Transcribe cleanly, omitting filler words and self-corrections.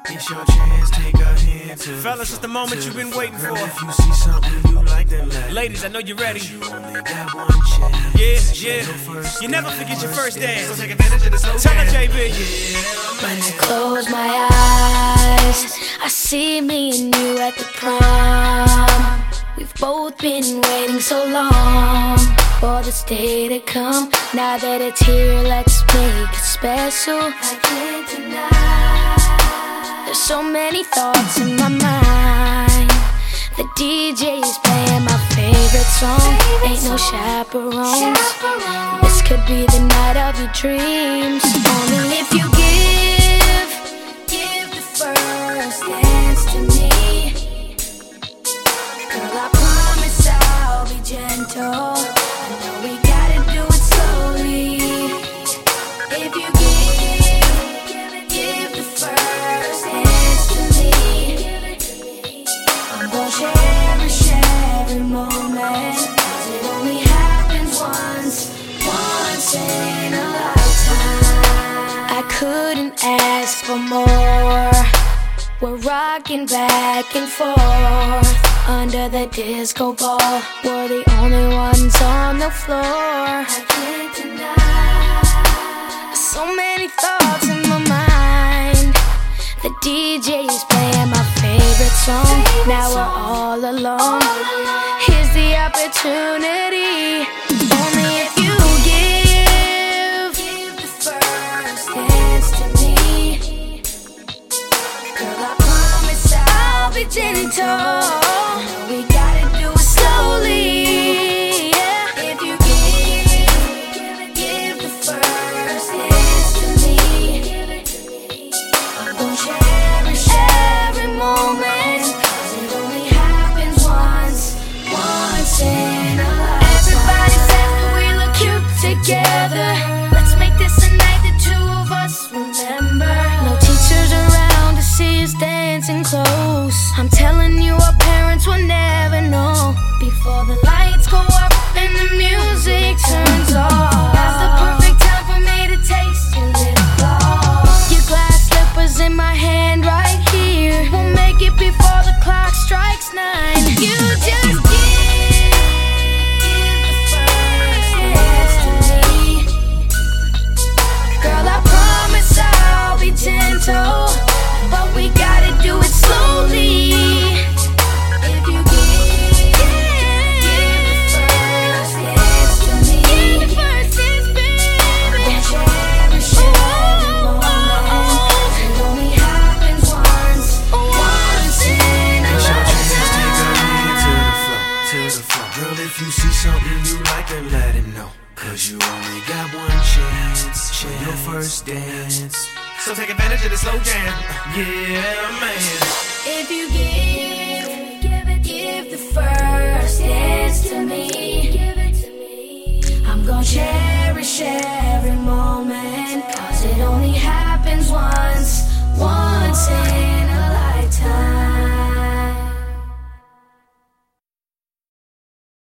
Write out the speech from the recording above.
It's your chance, take a hand to Fellas, it's the moment you've been waiting for. Girl, if you see something you like, then let Ladies, I know you're ready. You only got one chance. Yeah. You never forget your first dance. So take advantage of the slow Tell her, dance. JB. When I close my eyes, I see me and you at the prom. We've both been waiting so long for this day to come. Now that it's here, let's make it special. I can't deny. There's so many thoughts in my mind. The DJ is playing my favorite song. Ain't no chaperones. This could be the night of your dreams. Only if you give the first dance to me. Girl, I promise I'll be gentle. I know we gotta do it slowly. If you give the first dance to me, I'm gonna cherish every moment. 'Cause it only happens once in a lifetime. I couldn't ask for more. We're rocking back and forth under the disco ball. We're the only ones on the floor. I can't deny. So many thoughts in my mind. The DJ's playing my favorite song. Now we're all alone. Here's the opportunity. Only if you give the first dance to me. Girl, I promise I'll be gentle. We gotta do it slowly. Yeah. If you give the first dance to me, I'm gonna cherish every moment. 'Cause it only happens once in a lifetime. Everybody says that we look cute together. Let's make this a night the two of us remember. No teachers around to see us dancing close. I'm telling you, our parents will never know. Before the lights go up and the music turns off, that's the perfect time for me to taste your lip gloss. Your glass slippers in my hand right here. We'll make it before the clock strikes 9. You just give the first dance to me. Girl, I promise I'll be gentle, but we gotta do it slowly. If you give the first dance to me, give the first dance, baby. Don't cherish every moment. It only happens once in a It's your chance, take a hand lifetime. to the floor. Girl, if you see something you like, then let him know. 'Cause you only got one chance. Your first dance. So take advantage of the slow jam. Yeah, man. If you give the first dance to me, I'm gonna cherish it.